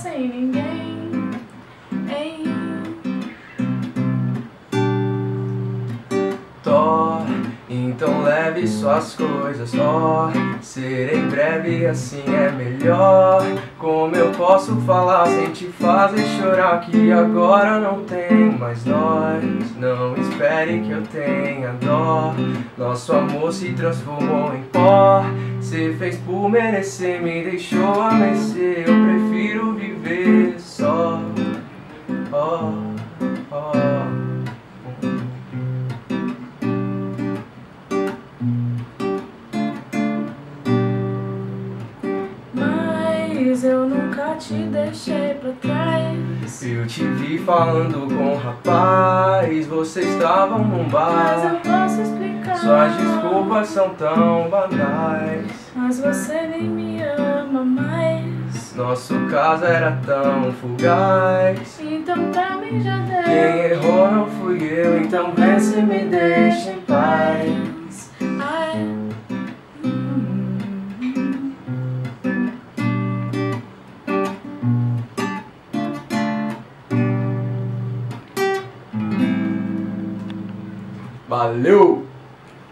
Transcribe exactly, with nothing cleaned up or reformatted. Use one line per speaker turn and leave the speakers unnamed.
sem ninguém, hein?
Tó, então leve suas coisas, ó. Ser em breve assim é melhor. Como eu posso falar sem te fazer chorar? Que agora não tem mais nós. Não espere que eu tenha dó. Nosso amor se transformou em pó. Cê fez por merecer, me deixou a mercê. Eu prefiro viver só, ó, ó.
Mas eu nunca te deixei pra trás.
Eu te vi falando com um rapaz. Vocês estavam num
Mas
bar.
eu posso explicar.
Suas desculpas são tão banais.
Mas você nem me ama mais.
Nosso caso era tão fugaz.
Então pra mim já deu.
Quem errou não fui eu. Então vê se me deixa em paz.
Ai.
Valeu!